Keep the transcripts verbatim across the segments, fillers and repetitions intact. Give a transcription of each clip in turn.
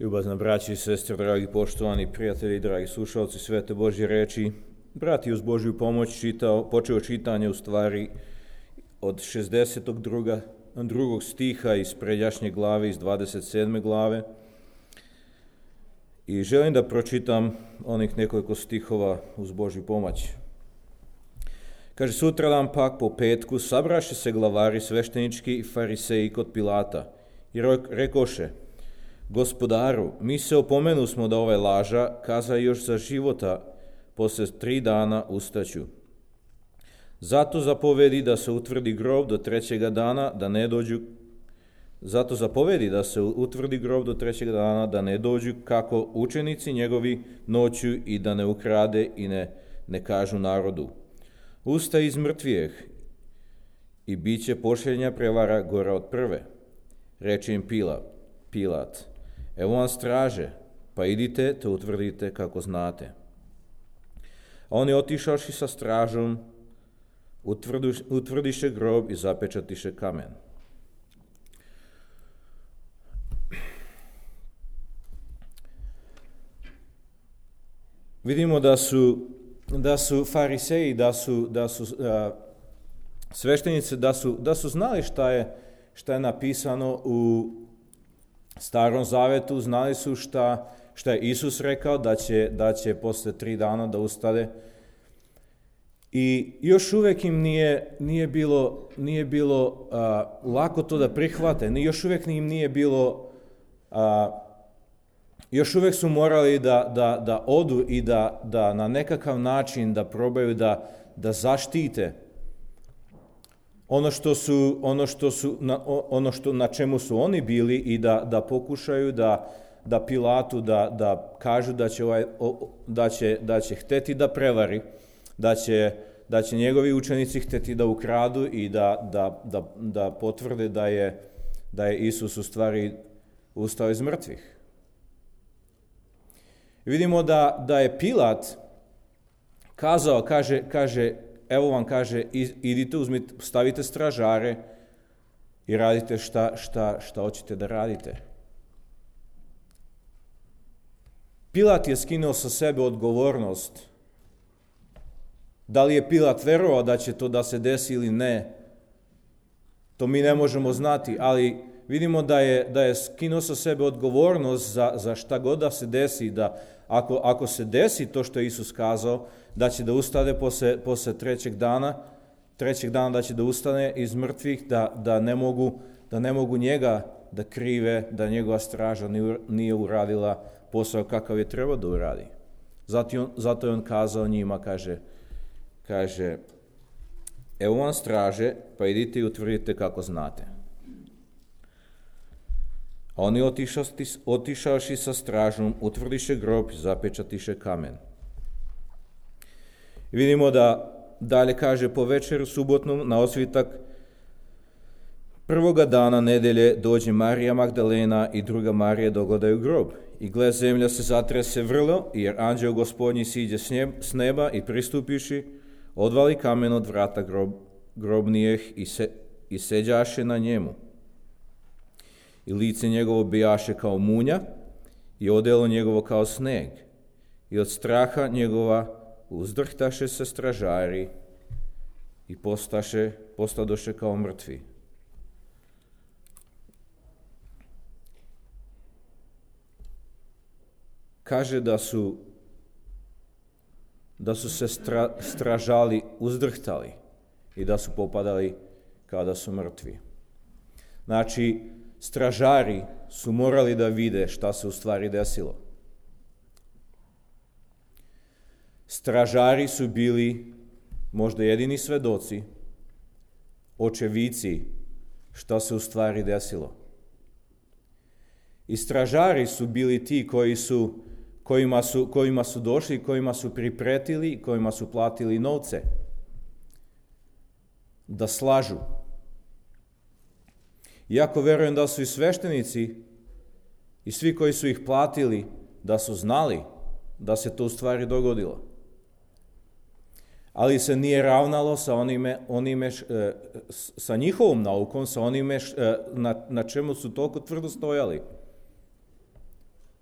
Ljubazna braći i sestre, dragi poštovani prijatelji, dragi slušalci Svete Božje reči, brati uz Božju pomoć čitao, počeo čitanje u stvari od šezdeset drugog stiha iz pređašnje glave, iz dvadeset sedme glave. I želim da pročitam onih nekoliko stihova uz Božju pomoć. Kaže, sutradan pak po petku sabraše se glavari sveštenički i fariseji kod Pilata i rekoše: Gospodaru, mi se opomenu smo da ovaj laža kaza još za života, posle tri dana ustaću. Zato zapovedi da se utvrdi grob do trećega dana, da ne dođu Zato zapovedi da se utvrdi grob do trećeg dana, da ne dođu kako učenici njegovi noću i da ne ukrade i ne, ne kažu narodu: Ustaj iz mrtvijeh, i bit će pošljenja prevara gora od prve. Reče im Pilat, Pilat, evo vam straže, pa idite te utvrdite kako znate. A oni otišavši sa stražom, utvrdiše grob i zapečatiše kamen. Vidimo da su, da su fariseji, da su, da su a, sveštenici, da su, da su znali šta je, šta je napisano u Starom Zavetu, znali su šta, šta je Isus rekao, da će, da će posle tri dana da ustade. I još uvek im nije, nije bilo, nije bilo a, lako to da prihvate, još uvek im nije bilo... A, Još uvek su morali da, da, da odu i da, da na nekakav način da probaju da, da zaštite ono što su, ono što su, na, ono što, na čemu su oni bili i da, da pokušaju da, da Pilatu da, da kažu da će, ovaj, da, će, da će hteti da prevari, da će, da će njegovi učenici hteti da ukradu i da, da, da, da potvrde da je, da je Isus u stvari ustao iz mrtvih. Vidimo da, da je Pilat kazao, kaže, kaže, evo vam kaže, idite, uzmite, stavite stražare i radite šta, šta, šta hoćete da radite. Pilat je skinuo sa sebe odgovornost. Da li je Pilat verovao da će to da se desi ili ne, to mi ne možemo znati, ali vidimo da je, da je skinuo sa sebe odgovornost za, za šta god da se desi, da ako, ako se desi to što je Isus kazao, da će da ustade posle, posle trećeg dana, trećeg dana da će da ustane iz mrtvih, da, da, ne mogu, da ne mogu njega da krive, da njegova straža nije uradila posao kakav je trebao da uradi. Zato je on, zato je on kazao njima, kaže, kaže, evo vam straže, pa idite i utvrdite kako znate. A oni otišavši sa stražom, utvrdiše grob i zapečatiše kamen. I vidimo da dalje kaže, po večeru subotnom na osvitak prvoga dana nedelje dođe Marija Magdalena i druga Marija da ogledaju grob. I gle, zemlja se zatrese vrlo, jer anđeo Gospodnji siđe s neba i pristupiši, odvali kamen od vrata grob, grobnijeh i, se, i seđaše na njemu. I lice njegovo bijaše kao munja i odelo njegovo kao sneg. I od straha njegova uzdrhtaše se stražari i postaše, postadoše kao mrtvi. Kaže da su, da su se stra, stražali uzdrhtali i da su popadali kada su mrtvi. Znači, stražari su morali da vide šta se u stvari desilo. Stražari su bili možda jedini svedoci, očevici šta se u stvari desilo. I stražari su bili ti koji su, kojima su, kojima su došli, kojima su pripretili, kojima su platili novce da slažu. Iako verujem da su i sveštenici i svi koji su ih platili, da su znali da se to u stvari dogodilo. Ali se nije ravnalo sa onime, onime sa njihovom naukom, sa onime na, na čemu su toliko tvrdo stojali.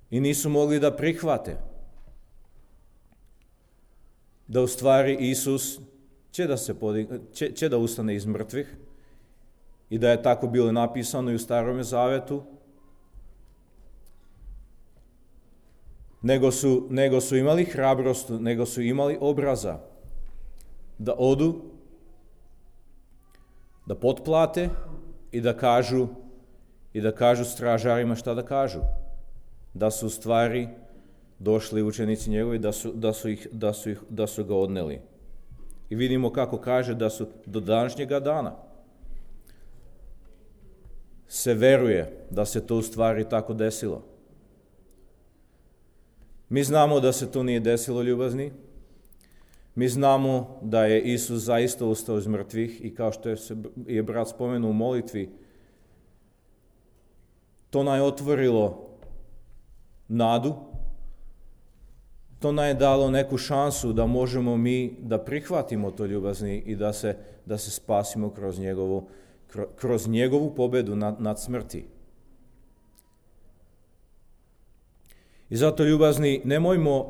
i nisu mogli da prihvate da u stvari Isus će da, se podigne, će, će da ustane iz mrtvih i da je tako bilo napisano i u Starome Zavetu, nego su, nego su imali hrabrost, nego su imali obraza da odu, da potplate i da kažu i da kažu stražarima šta da kažu. Da su u stvari došli učenici njegovi, da su, da su, ih, da su, ih, da su ga odneli. I vidimo kako kaže da su do današnjega dana se veruje da se to u stvari tako desilo. Mi znamo da se to nije desilo, ljubazni. Mi znamo da je Isus zaista ustao iz mrtvih i kao što je, se, je brat spomenuo u molitvi, to nam je otvorilo nadu, to nam je dalo neku šansu da možemo mi da prihvatimo to, ljubazni, i da se, da se spasimo kroz njegovu, kroz njegovu pobedu nad, nad smrti. I zato, ljubazni, nemojmo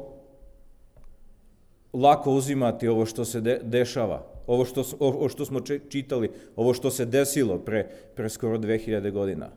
lako uzimati ovo što se de, dešava, ovo što, ovo što smo čitali, ovo što se desilo pre, pre skoro dve hiljade godina.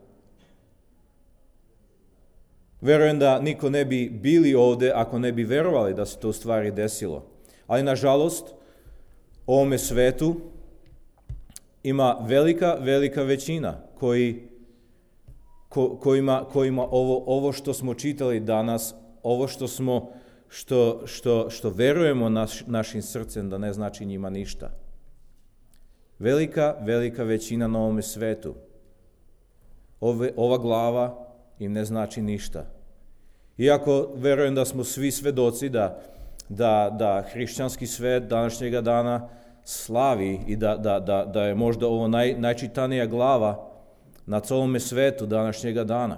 Verujem da niko ne bi bili ovde ako ne bi verovali da se to u stvari desilo. Ali, nažalost, u ovome svetu ima velika, velika većina koji, ko, kojima, kojima ovo, ovo što smo čitali danas, ovo što smo, što, što, što verujemo naš, našim srcem da ne znači njima ništa. Velika, velika većina na ovome svetu. Ove, ova glava im ne znači ništa. Iako verujem da smo svi svedoci da, da, da hrišćanski svet današnjega dana slavi i da, da, da, da je možda ovo naj, najčitanija glava na celome svetu današnjega dana.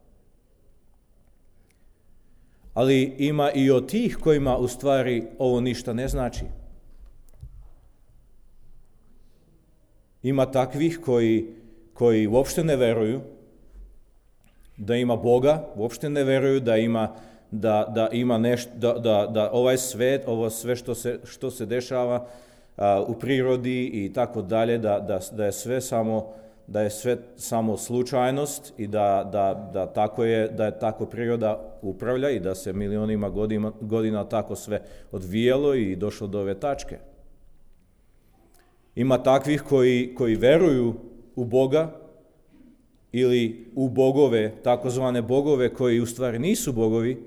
Ali ima i od tih kojima u stvari ovo ništa ne znači. Ima takvih koji, koji uopšte ne veruju da ima Boga, uopšte ne veruju da ima, da, da ima nešto, da, da, da ovaj svet, ovo sve što se, što se dešava a, u prirodi i tako dalje, da, da, da je sve samo da je sve samo slučajnost i da, da, da, tako je, da je tako priroda upravlja i da se milionima godina, godina tako sve odvijalo i došlo do ove tačke. Ima takvih koji, koji veruju u Boga ili u bogove, takozvane bogove koji u stvari nisu bogovi,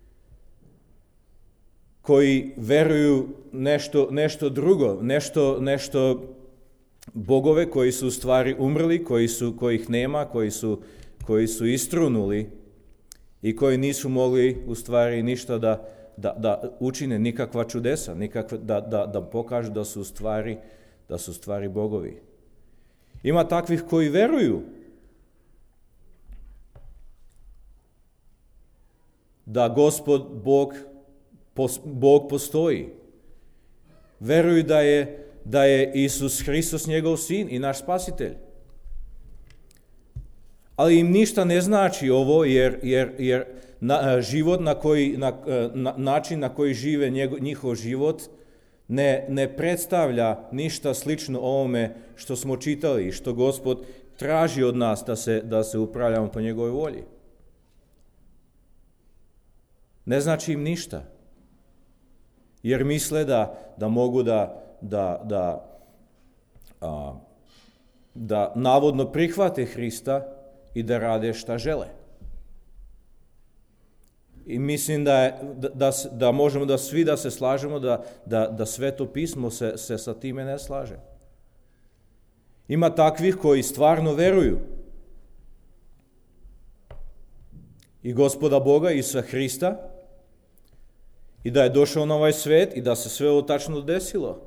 koji veruju nešto, nešto drugo, nešto, nešto bogove koji su u stvari umrli, koji su, kojih nema, koji su, koji su istrunuli i koji nisu mogli u stvari ništa da, da, da učine, nikakva čudesa, nikakva, da, da, da pokažu da su u stvari, da su u stvari bogovi. Ima takvih koji veruju da Gospod Bog, Bog postoji. Veruju da je da je Isus Hristos njegov sin i naš spasitelj. Ali im ništa ne znači ovo, jer, jer, jer na, život na koji, na, na, način na koji žive njegov, njihov život ne, ne predstavlja ništa slično ovome što smo čitali i što Gospod traži od nas da se, da se upravljamo po njegovoj volji. Ne znači im ništa. Jer misle da, da mogu da Da, da, a, da navodno prihvate Hrista i da rade šta žele. I mislim da, je, da, da, da možemo da svi da se slažemo da, da, da Sveto pismo se, se sa time ne slaže. Ima takvih koji stvarno veruju i Gospoda Boga Isusa Hrista i da je došao na ovaj svet i da se sve ovo tačno desilo.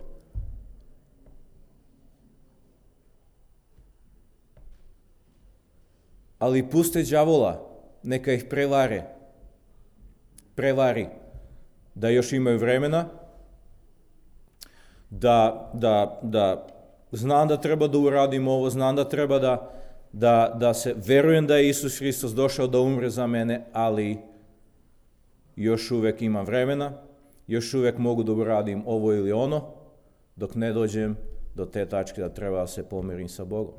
Ali puste đavola, neka ih prevare, prevari, da još imaju vremena, da, da, da znam da treba da uradim ovo, znam da treba da, da, da se, verujem da je Isus Hristos došao da umre za mene, ali još uvijek imam vremena, još uvijek mogu da uradim ovo ili ono, dok ne dođem do te tačke da treba se pomirim sa Bogom.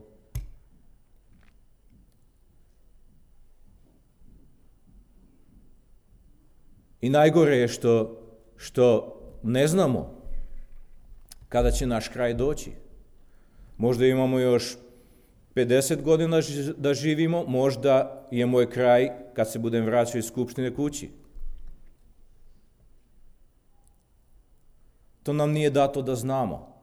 I najgore je što, što ne znamo kada će naš kraj doći. Možda imamo još pedeset godina da živimo, možda je moj kraj kad se budem vraćao iz skupštine kući. To nam nije dato da znamo.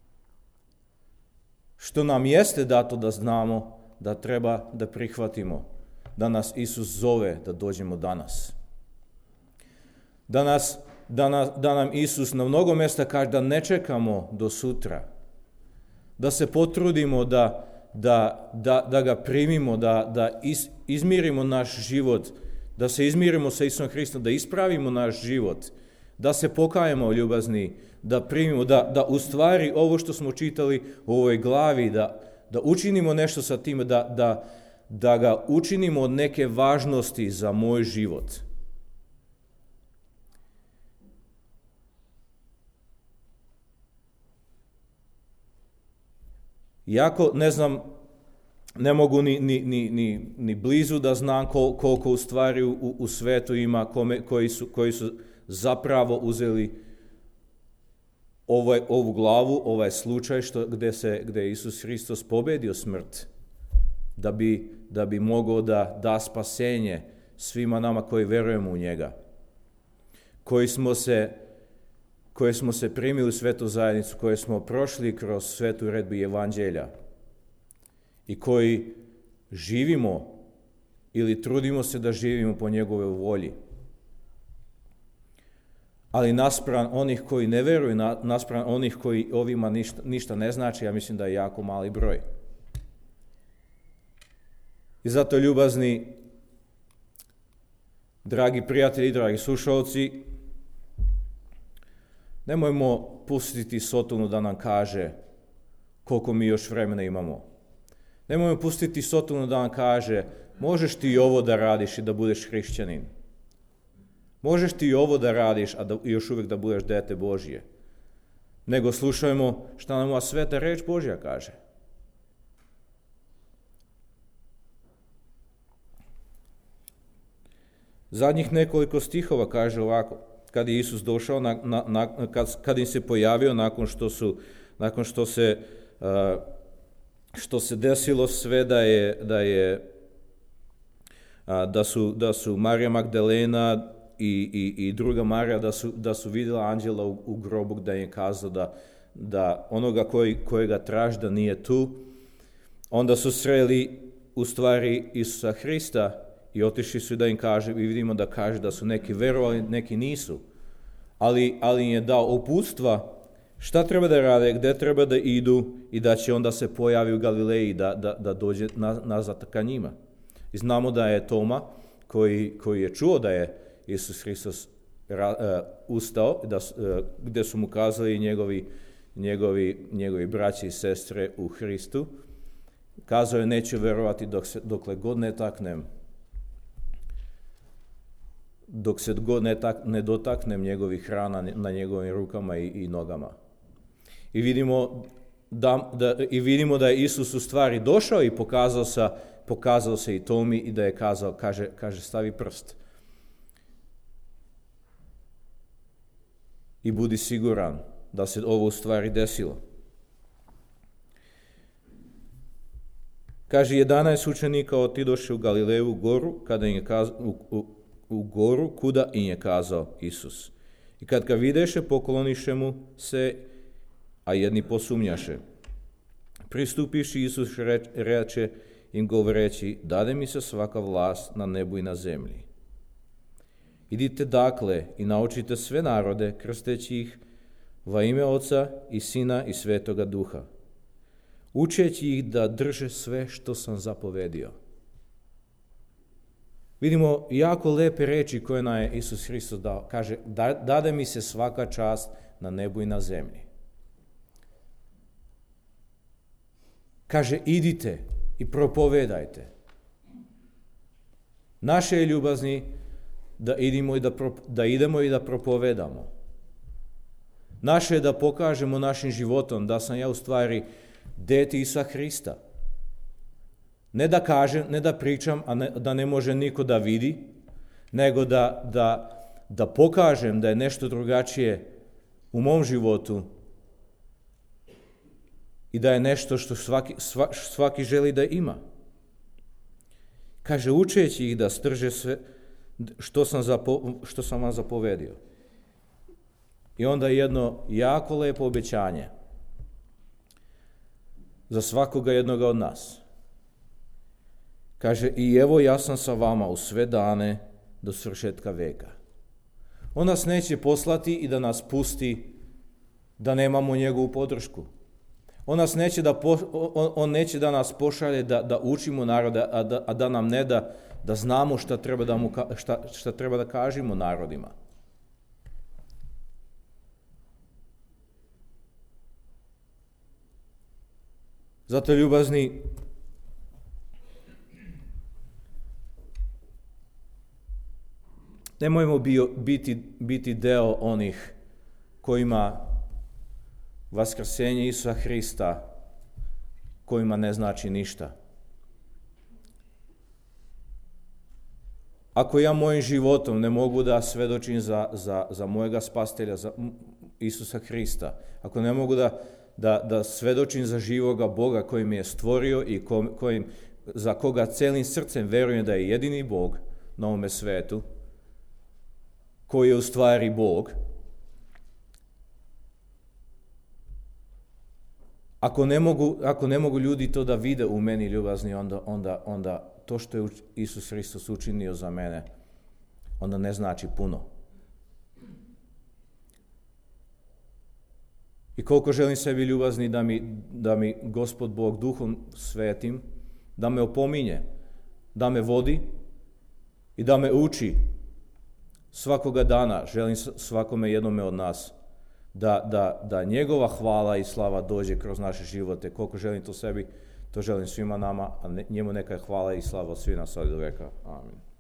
Što nam jeste dato da znamo, da treba da prihvatimo, da nas Isus zove da dođemo danas. Da, nas, da, nas, da nam Isus na mnogo mjesta kaže da ne čekamo do sutra, da se potrudimo da, da, da, da ga primimo, da, da iz, izmirimo naš život, da se izmirimo sa Isusom Hristom, da ispravimo naš život, da se pokajemo ljubazni, da primimo, da, da u stvari ovo što smo čitali u ovoj glavi, da, da učinimo nešto sa time, da, da, da ga učinimo od neke važnosti za moj život. Iako ne znam, ne mogu ni, ni, ni, ni, ni blizu da znam kol, koliko u stvari u, u svetu ima kome, koji, su, koji su zapravo uzeli ovaj, ovu glavu, ovaj slučaj što, gdje, se, gdje je Isus Hristos pobedio smrt, da bi, da bi mogao da da spasenje svima nama koji verujemo u njega, koji smo se koje smo se primili u svetu zajednicu, koje smo prošli kroz svetu uredbu evanđelja i koji živimo ili trudimo se da živimo po njegovoj volji. Ali naspram onih koji ne veruju, naspram onih koji ovima ništa, ništa ne znači, ja mislim da je jako mali broj. I zato, ljubazni, dragi prijatelji, dragi slušalci, nemojmo pustiti Sotonu da nam kaže koliko mi još vremena imamo. Nemojmo pustiti Sotonu da nam kaže možeš ti i ovo da radiš i da budeš hrišćanin. Možeš ti i ovo da radiš, a da još uvijek da budeš dete Božje. Nego slušajmo šta nam ova sveta reč Božja kaže. Zadnjih nekoliko stihova kaže ovako: kad je Isus došao, na, na, na, kad, kad im se pojavio nakon što su, nakon što se, uh, što se desilo sve da je, da je, uh, da su, da su Marija Magdalena i, i, i druga Marija da su, da su vidjela anđela u, u grobu, da je kazao da, da onoga koji, kojega traži da nije tu, onda su sreli u stvari Isusa Hrista i otišli su da im kaže, i vidimo da kaže da su neki verovali, neki nisu. Ali, ali im je dao uputstva šta treba da rade, gdje treba da idu i da će onda se pojavi u Galileji, da, da, da dođe na, nazad ka njima. I znamo da je Toma, koji, koji je čuo da je Isus Hristos ra, uh, ustao, da, uh, gdje su mu kazali njegovi, njegovi, njegovi braći i sestre u Hristu, kazao je neću verovati dok se, dokle god ne taknem dok se god ne, tak, ne dotaknem njegovih rana na njegovim rukama i, i nogama. I vidimo da, da, i vidimo da je Isus u stvari došao i pokazao se, pokazao se i Tomi i da je kazao, kaže, kaže stavi prst. I budi siguran da se ovo u stvari desilo. Kaže, jedanaest učenika otidoše u Galileju goru, kada im je kazao, u, u, u goru kuda im je kazao Isus. I kad ga videše, pokloniše mu se, a jedni posumnjaše. Pristupiši, Isus reče im govoreći, dade mi se svaka vlast na nebu i na zemlji. Idite dakle i naučite sve narode, krsteći ih va ime Oca i Sina i Svetoga Duha, učeći ih da drže sve što sam zapovedio. Vidimo jako lepe reči koje nam je Isus Hristos dao. Kaže, dade mi se svaka čast na nebu i na zemlji. Kaže, idite i propovedajte. Naše je, ljubazni, da idemo i da, da idemo i da propovedamo. Naše je da pokažemo našim životom da sam ja u stvari dete Isusa Hrista. Ne da kažem, ne da pričam, a ne, da ne može niko da vidi, nego da, da, da pokažem da je nešto drugačije u mom životu i da je nešto što svaki, sva, svaki želi da ima. Kaže, učeći ih da strže sve što sam, zapo, što sam vam zapovedio. I onda jedno jako lepo obećanje za svakoga jednoga od nas. Kaže, i evo ja sam sa vama u sve dane do svršetka veka. On nas neće poslati i da nas pusti da nemamo njegovu podršku. On, nas neće, da po, on, on neće da nas pošalje da, da učimo naroda, a da, a da nam ne da da znamo šta treba da, mu, šta, šta treba da kažemo narodima. Zato, ljubazni, nemojmo bio, biti, biti deo onih kojima vaskrsenje Isusa Hrista, kojima ne znači ništa. Ako ja mojim životom ne mogu da svedočim za, za, za mojega spastelja, za Isusa Hrista, ako ne mogu da, da, da svedočim za živoga Boga koji me je stvorio i ko, kojim, za koga celim srcem verujem da je jedini Bog na ovome svetu, koji je u stvari Bog, ako ne mogu, ako ne mogu ljudi to da vide u meni, ljubazni, onda, onda, onda to što je Isus Hristos učinio za mene, onda ne znači puno. I koliko želim sebi, ljubazni, da mi, da mi Gospod Bog Duhom Svetim, da me opominje, da me vodi i da me uči svakoga dana, želim svakome jednome od nas, da, da, da njegova hvala i slava dođe kroz naše živote. Koliko želim to sebi, to želim svima nama, a njemu neka je hvala i slava od svih nas od veka. Amin.